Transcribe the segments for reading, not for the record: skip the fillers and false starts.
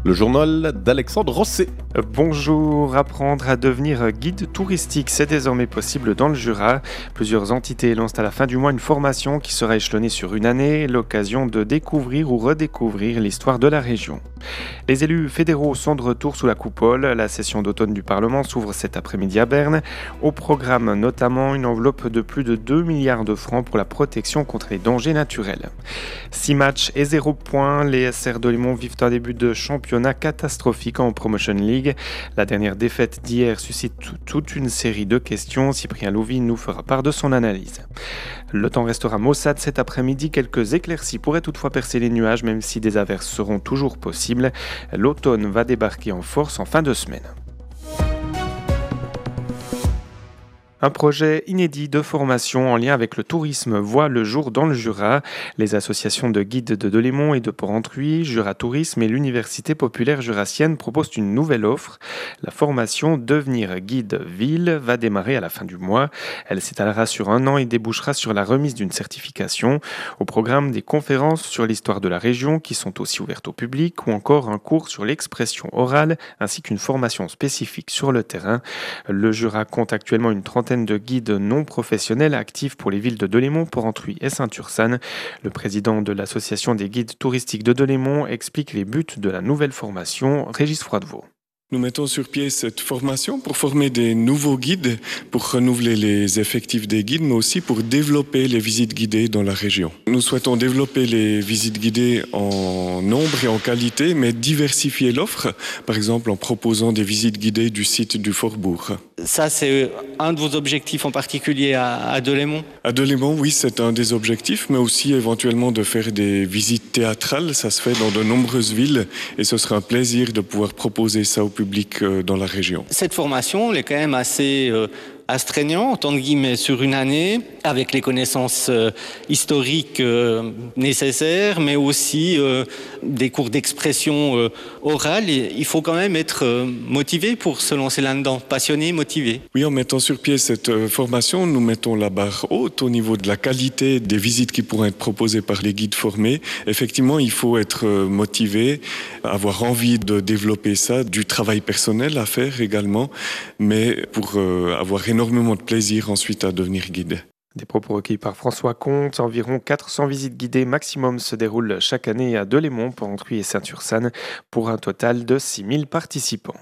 Le journal d'Alexandre Rosset. Bonjour, apprendre à devenir guide touristique, c'est désormais possible dans le Jura. Plusieurs entités lancent à la fin du mois une formation qui sera échelonnée sur une année, l'occasion de découvrir ou redécouvrir l'histoire de la région. Les élus fédéraux sont de retour sous la coupole. La session d'automne du Parlement s'ouvre cet après-midi à Berne. Au programme notamment une enveloppe de plus de 2 milliards de francs pour la protection contre les dangers naturels. 6 matchs et 0 points, les SR Delémont vivent un début de championnat catastrophique en Promotion League. La dernière défaite d'hier suscite toute une série de questions. Cyprien Louvi nous fera part de son analyse. Le temps restera maussade cet après-midi. Quelques éclaircies pourraient toutefois percer les nuages, même si des averses seront toujours possibles. L'automne va débarquer en force en fin de semaine. Un projet inédit de formation en lien avec le tourisme voit le jour dans le Jura. Les associations de guides de Delémont et de Porrentruy, Jura Tourisme et l'Université populaire jurassienne proposent une nouvelle offre. La formation Devenir guide ville va démarrer à la fin du mois. Elle s'étalera sur un an et débouchera sur la remise d'une certification. Au programme, des conférences sur l'histoire de la région qui sont aussi ouvertes au public ou encore un cours sur l'expression orale ainsi qu'une formation spécifique sur le terrain. Le Jura compte actuellement une trentaine de guides non professionnels actifs pour les villes de Delémont, Porrentruy et Saint-Ursanne. Le président de l'association des guides touristiques de Delémont explique les buts de la nouvelle formation. Régis Froidevaux. Nous mettons sur pied cette formation pour former des nouveaux guides, pour renouveler les effectifs des guides, mais aussi pour développer les visites guidées dans la région. Nous souhaitons développer les visites guidées en nombre et en qualité, mais diversifier l'offre, par exemple en proposant des visites guidées du site du Fort-Bourg. Ça, c'est un de vos objectifs en particulier à Delémont ? À Delémont, oui, c'est un des objectifs, mais aussi éventuellement de faire des visites théâtrales. Ça se fait dans de nombreuses villes et ce sera un plaisir de pouvoir proposer ça au public dans la région. Cette formation, elle est quand même assez astreignante, entre guillemets, sur une année, avec les connaissances historiques nécessaires, mais aussi des cours d'expression orale. Et il faut quand même être motivé pour se lancer là-dedans, passionné, motivé. Oui, en mettant sur pied cette formation, nous mettons la barre haute au niveau de la qualité des visites qui pourront être proposées par les guides formés. Effectivement, il faut être motivé, avoir envie de développer ça, du travail personnel à faire également, mais pour avoir énormément de plaisir ensuite à devenir guide. Des propos recueillis par François Comte. Environ 400 visites guidées maximum se déroulent chaque année à Delémont, Porrentruy et Saint-Ursanne pour un total de 6000 participants.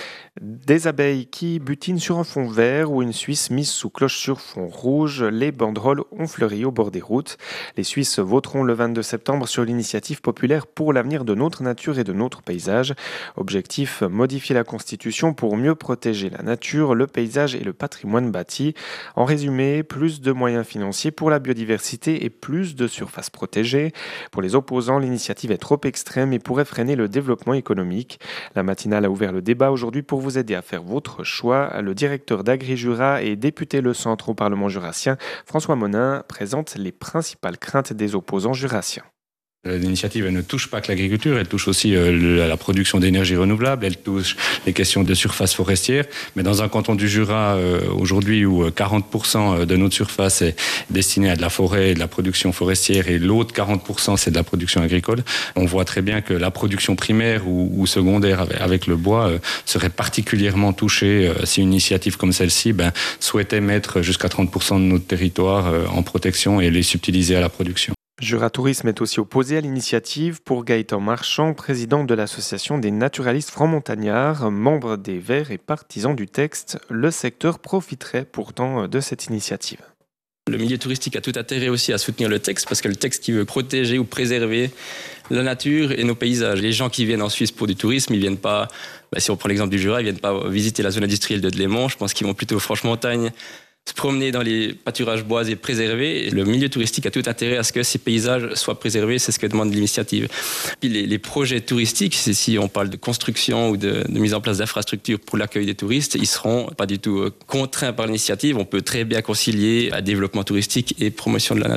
Des abeilles qui butinent sur un fond vert ou une Suisse mise sous cloche sur fond rouge, les banderoles ont fleuri au bord des routes. Les Suisses voteront le 22 septembre sur l'initiative populaire pour l'avenir de notre nature et de notre paysage. Objectif, modifier la Constitution pour mieux protéger la nature, le paysage et le patrimoine bâti. En résumé, plus de moyens financiers pour la biodiversité et plus de surfaces protégées. Pour les opposants, l'initiative est trop extrême et pourrait freiner le développement économique. La matinale a ouvert le débat aujourd'hui pour vous aider à faire votre choix. Le directeur d'Agri-Jura et député Le Centre au Parlement jurassien, François Monin, présente les principales craintes des opposants jurassiens. L'initiative elle ne touche pas que l'agriculture, elle touche aussi la production d'énergie renouvelable, elle touche les questions de surface forestière. Mais dans un canton du Jura aujourd'hui où 40% de notre surface est destinée à de la forêt et de la production forestière et l'autre 40% c'est de la production agricole, on voit très bien que la production primaire ou secondaire avec le bois serait particulièrement touchée si une initiative comme celle-ci souhaitait mettre jusqu'à 30% de notre territoire en protection et les subtiliser à la production. Jura Tourisme est aussi opposé à l'initiative. Pour Gaëtan Marchand, président de l'association des naturalistes francs-montagnards, membre des Verts et partisan du texte, le secteur profiterait pourtant de cette initiative. Le milieu touristique a tout intérêt aussi à soutenir le texte parce que le texte qui veut protéger ou préserver la nature et nos paysages. Les gens qui viennent en Suisse pour du tourisme, ils viennent pas, si on prend l'exemple du Jura, ils viennent pas visiter la zone industrielle de Delémont. Je pense qu'ils vont plutôt franche-montagne se promener dans les pâturages boisés préservés. Le milieu touristique a tout intérêt à ce que ces paysages soient préservés, c'est ce que demande l'initiative. Puis les projets touristiques, si on parle de construction ou de mise en place d'infrastructures pour l'accueil des touristes, ils seront pas du tout contraints par l'initiative. On peut très bien concilier développement touristique et promotion de la nature.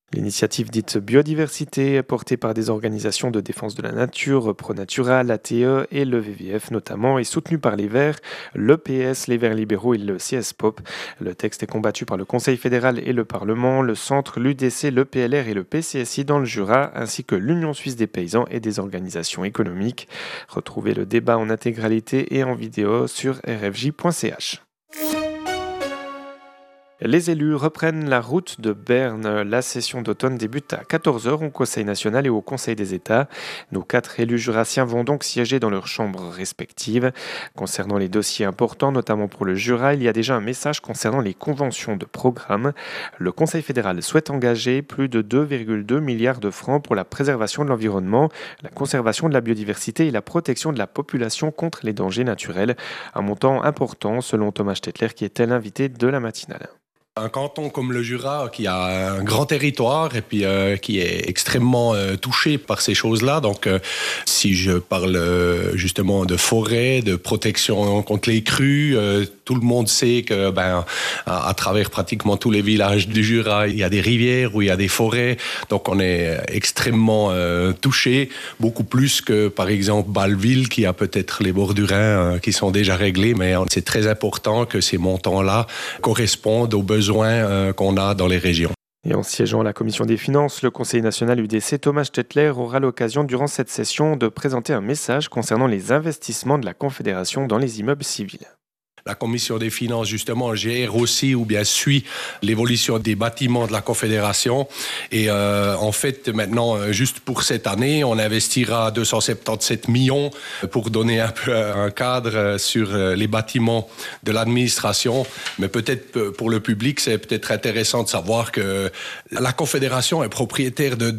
L'initiative dite biodiversité, portée par des organisations de défense de la nature, ProNatura, l'ATE et le WWF notamment, est soutenue par les Verts, le PS, les Verts libéraux et le CS-POP. Le texte est combattu par le Conseil fédéral et le Parlement, le Centre, l'UDC, le PLR et le PCSI dans le Jura, ainsi que l'Union suisse des paysans et des organisations économiques. Retrouvez le débat en intégralité et en vidéo sur rfj.ch. Les élus reprennent la route de Berne. La session d'automne débute à 14h au Conseil national et au Conseil des États. Nos 4 élus jurassiens vont donc siéger dans leurs chambres respectives. Concernant les dossiers importants, notamment pour le Jura, il y a déjà un message concernant les conventions de programme. Le Conseil fédéral souhaite engager plus de 2,2 milliards de francs pour la préservation de l'environnement, la conservation de la biodiversité et la protection de la population contre les dangers naturels. Un montant important selon Thomas Stettler qui était l'invité de la matinale. Un canton comme le Jura qui a un grand territoire et puis qui est extrêmement touché par ces choses-là. Donc si je parle justement de forêt, de protection contre les crues, tout le monde sait que à travers pratiquement tous les villages du Jura, il y a des rivières où il y a des forêts. Donc on est extrêmement touché, beaucoup plus que par exemple Bâle-Ville qui a peut-être les bords du Rhin qui sont déjà réglés. Mais c'est très important que ces montants-là correspondent aux besoins qu'on a dans les régions. Et en siégeant à la Commission des finances, le Conseiller national UDC Thomas Stettler aura l'occasion durant cette session de présenter un message concernant les investissements de la Confédération dans les immeubles civils. La Commission des finances, justement, gère aussi ou bien suit l'évolution des bâtiments de la Confédération. Et en fait, maintenant, juste pour cette année, on investira 277 millions pour donner un peu un cadre sur les bâtiments de l'administration. Mais peut-être pour le public, c'est peut-être intéressant de savoir que la Confédération est propriétaire de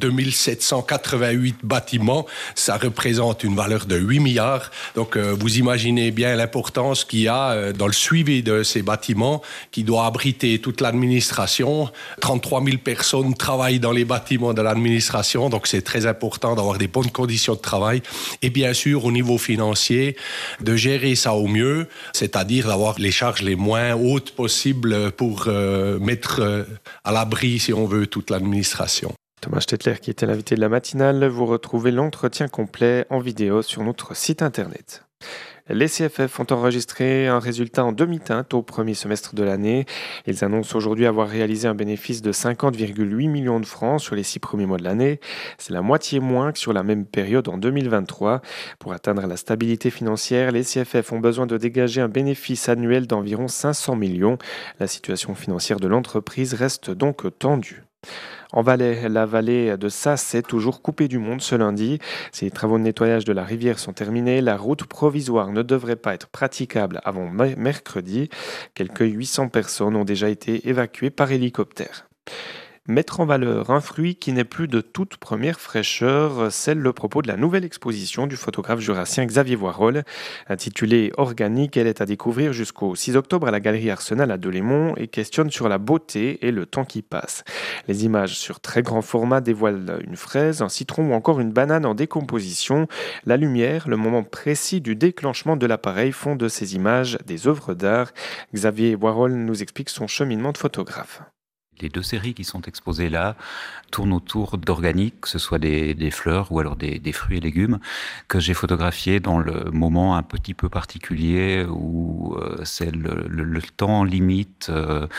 2788 bâtiments. Ça représente une valeur de 8 milliards. Donc, vous imaginez bien l'importance qu'il y a dans le suivi de ces bâtiments qui doit abriter toute l'administration. 33 000 personnes travaillent dans les bâtiments de l'administration, donc c'est très important d'avoir des bonnes conditions de travail. Et bien sûr, au niveau financier, de gérer ça au mieux, c'est-à-dire d'avoir les charges les moins hautes possibles pour mettre à l'abri, si on veut, toute l'administration. Thomas Stettler qui était l'invité de la matinale. Vous retrouvez l'entretien complet en vidéo sur notre site internet. Les CFF ont enregistré un résultat en demi-teinte au premier semestre de l'année. Ils annoncent aujourd'hui avoir réalisé un bénéfice de 50,8 millions de francs sur les 6 premiers mois de l'année. C'est la moitié moins que sur la même période en 2023. Pour atteindre la stabilité financière, les CFF ont besoin de dégager un bénéfice annuel d'environ 500 millions. La situation financière de l'entreprise reste donc tendue. En Valais, la vallée de Sasse est toujours coupée du monde ce lundi. Si les travaux de nettoyage de la rivière sont terminés, la route provisoire ne devrait pas être praticable avant mercredi. Quelques 800 personnes ont déjà été évacuées par hélicoptère. Mettre en valeur un fruit qui n'est plus de toute première fraîcheur, c'est le propos de la nouvelle exposition du photographe jurassien Xavier Voirol. Intitulée « Organique », elle est à découvrir jusqu'au 6 octobre à la Galerie Arsenal à Delémont et questionne sur la beauté et le temps qui passe. Les images sur très grand format dévoilent une fraise, un citron ou encore une banane en décomposition. La lumière, le moment précis du déclenchement de l'appareil font de ces images des œuvres d'art. Xavier Voirol nous explique son cheminement de photographe. Les 2 séries qui sont exposées là tournent autour d'organique, que ce soit des fleurs ou alors des fruits et légumes, que j'ai photographiés dans le moment un petit peu particulier où c'est le temps limite,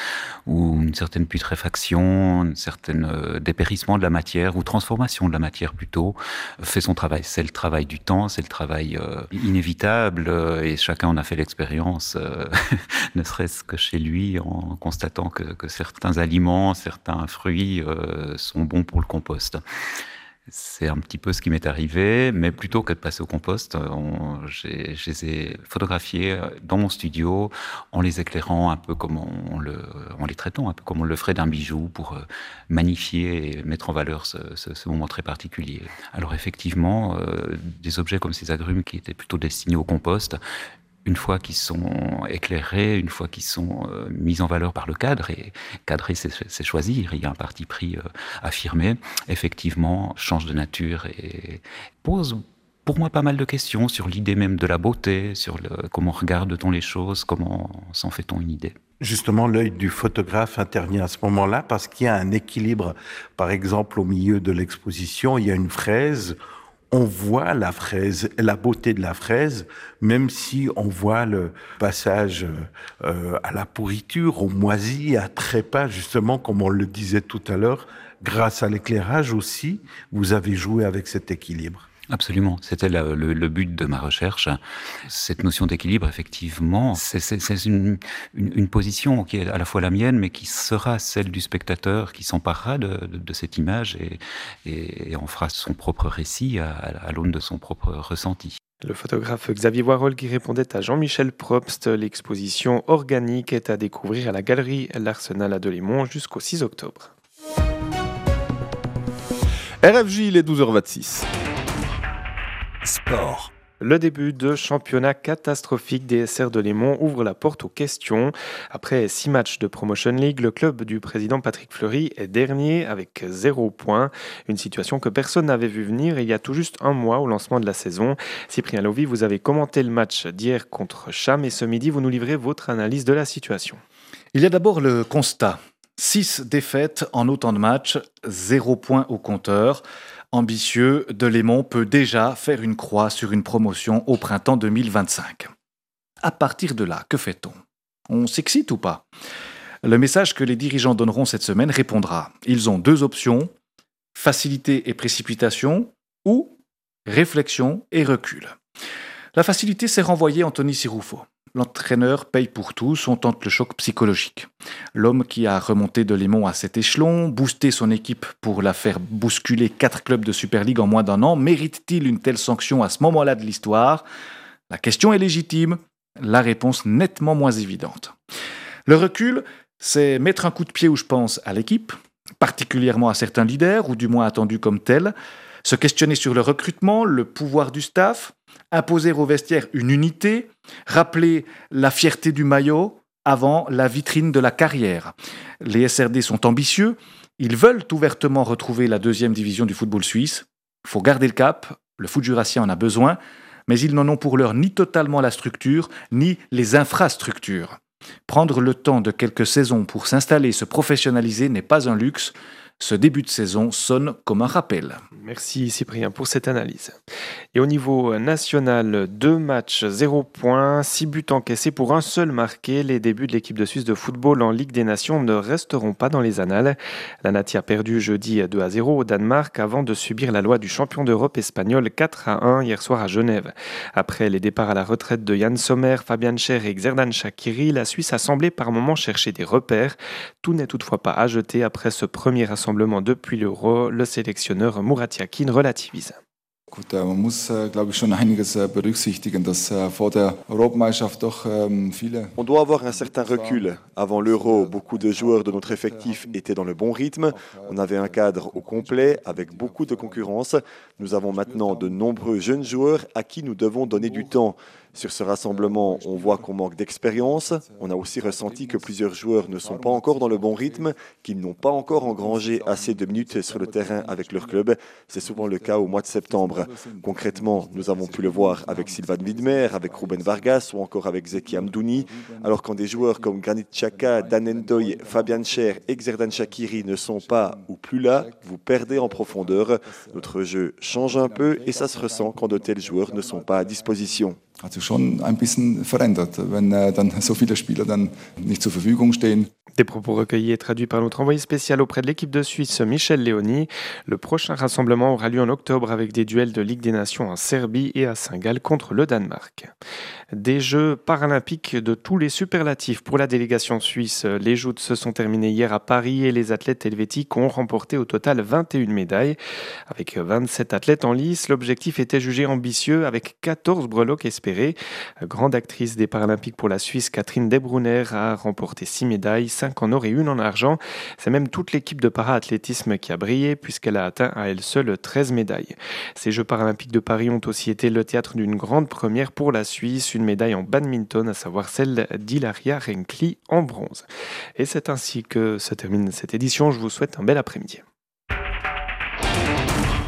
où une certaine putréfaction, un certain dépérissement de la matière, ou transformation de la matière plutôt, fait son travail. C'est le travail du temps, c'est le travail inévitable, et chacun en a fait l'expérience, ne serait-ce que chez lui, en constatant que certains aliments, certains fruits sont bons pour le compost. C'est un petit peu ce qui m'est arrivé, mais plutôt que de passer au compost, je les ai photographiés dans mon studio en les éclairant un peu comme en les traitant un peu comme on le ferait d'un bijou pour magnifier et mettre en valeur ce moment très particulier. Alors effectivement, des objets comme ces agrumes qui étaient plutôt destinés au compost, une fois qu'ils sont éclairés, une fois qu'ils sont mis en valeur par le cadre, et cadrer c'est choisir, il y a un parti pris affirmé, effectivement change de nature et pose pour moi pas mal de questions sur l'idée même de la beauté, sur comment regarde-t-on les choses, comment s'en fait-on une idée. Justement, l'œil du photographe intervient à ce moment-là parce qu'il y a un équilibre. Par exemple, au milieu de l'exposition, il y a une fraise. On voit la fraise, la beauté de la fraise, même si on voit le passage à la pourriture, au moisi, à trépas, justement, comme on le disait tout à l'heure. Grâce à l'éclairage aussi, vous avez joué avec cet équilibre. Absolument, c'était le but de ma recherche. Cette notion d'équilibre, effectivement, c'est une position qui est à la fois la mienne, mais qui sera celle du spectateur, qui s'emparera de cette image et en fera son propre récit à l'aune de son propre ressenti. Le photographe Xavier Voirol qui répondait à Jean-Michel Probst. L'exposition organique est à découvrir à la galerie L'Arsenal à Delémont jusqu'au 6 octobre. RFJ, il est 12h26. Sport. Le début de championnat catastrophique des SR Delémont ouvre la porte aux questions. Après 6 matchs de Promotion League, le club du président Patrick Fleury est dernier avec 0 points. Une situation que personne n'avait vu venir il y a tout juste un mois au lancement de la saison. Cyprien Lovy, vous avez commenté le match d'hier contre Cham et ce midi, vous nous livrez votre analyse de la situation. Il y a d'abord le constat. 6 défaites en autant de matchs, 0 points au compteur. Ambitieux, Delémont peut déjà faire une croix sur une promotion au printemps 2025. À partir de là, que fait-on ? On s'excite ou pas ? Le message que les dirigeants donneront cette semaine répondra. Ils ont 2 options, facilité et précipitation, ou réflexion et recul. La facilité, c'est renvoyer Anthony Siroufo. L'entraîneur paye pour tous, on tente le choc psychologique. L'homme qui a remonté Delémont à cet échelon, boosté son équipe pour la faire bousculer 4 clubs de Super League en moins d'1 an, mérite-t-il une telle sanction à ce moment-là de l'histoire ? La question est légitime, la réponse nettement moins évidente. Le recul, c'est mettre un coup de pied où je pense à l'équipe, particulièrement à certains leaders, ou du moins attendus comme tels, se questionner sur le recrutement, le pouvoir du staff, imposer au vestiaire une unité, rappeler la fierté du maillot avant la vitrine de la carrière. Les SRD sont ambitieux, ils veulent ouvertement retrouver la 2e division du football suisse. Il faut garder le cap, le foot jurassien en a besoin, mais ils n'en ont pour l'heure ni totalement la structure, ni les infrastructures. Prendre le temps de quelques saisons pour s'installer et se professionnaliser n'est pas un luxe. Ce début de saison sonne comme un rappel. Merci Cyprien pour cette analyse. Et au niveau national, 2 matchs, 0 points, 6 buts encaissés pour un seul marqué. Les débuts de l'équipe de Suisse de football en Ligue des Nations ne resteront pas dans les annales. La Nati a perdu jeudi 2-0 au Danemark avant de subir la loi du champion d'Europe espagnol 4-1 hier soir à Genève. Après les départs à la retraite de Yann Sommer, Fabian Schär et Xherdan Shaqiri, la Suisse a semblé par moments chercher des repères. Tout n'est toutefois pas à jeter après ce premier rassemblement depuis l'Euro. Le sélectionneur Murat Yakin relativise. Gut, man muss, glaube ich, schon einiges berücksichtigen, dass vor der Europameisterschaft doch viele... On doit avoir un certain recul. Avant l'Euro, beaucoup de joueurs de notre effectif étaient dans le bon rythme. On avait un cadre au complet, avec beaucoup de concurrence. Nous avons maintenant de nombreux jeunes joueurs à qui nous devons donner du temps. Sur ce rassemblement, on voit qu'on manque d'expérience. On a aussi ressenti que plusieurs joueurs ne sont pas encore dans le bon rythme, qu'ils n'ont pas encore engrangé assez de minutes sur le terrain avec leur club. C'est souvent le cas au mois de septembre. Concrètement, nous avons pu le voir avec Sylvain Widmer, avec Ruben Vargas ou encore avec Zeki Amdouni. Alors quand des joueurs comme Granit Xhaka, Dan N'Doye, Fabian Schär et Xherdan Shaqiri ne sont pas ou plus là, vous perdez en profondeur. Notre jeu change un peu et ça se ressent quand de tels joueurs ne sont pas à disposition. Hat sich schon ein bisschen verändert, wenn dann so viele Spieler dann nicht zur Verfügung stehen. Des propos recueillis et traduits par notre envoyé spécial auprès de l'équipe de Suisse, Michel Léoni. Le prochain rassemblement aura lieu en octobre avec des duels de Ligue des Nations en Serbie et à Saint-Gall contre le Danemark. Des Jeux paralympiques de tous les superlatifs pour la délégation suisse. Les joutes se sont terminées hier à Paris et les athlètes helvétiques ont remporté au total 21 médailles. Avec 27 athlètes en lice, l'objectif était jugé ambitieux avec 14 breloques espérés. Grande actrice des Paralympiques pour la Suisse, Catherine Debrunner a remporté 6 médailles, 5 en or et 1 en argent. C'est même toute l'équipe de para-athlétisme qui a brillé puisqu'elle a atteint à elle seule 13 médailles. Ces Jeux paralympiques de Paris ont aussi été le théâtre d'une grande première pour la Suisse, une médaille en badminton, à savoir celle d'Hilaria Renkli en bronze. Et c'est ainsi que se termine cette édition. Je vous souhaite un bel après-midi.